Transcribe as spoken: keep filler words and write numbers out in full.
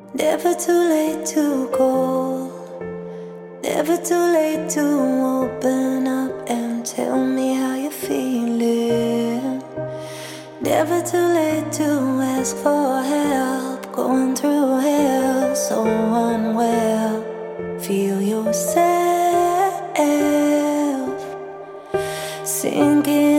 Never too late to call, never too late to open up and tell me how you're feeling. Never too late to ask for help, going through hell, so unwell. Feel yourself sinking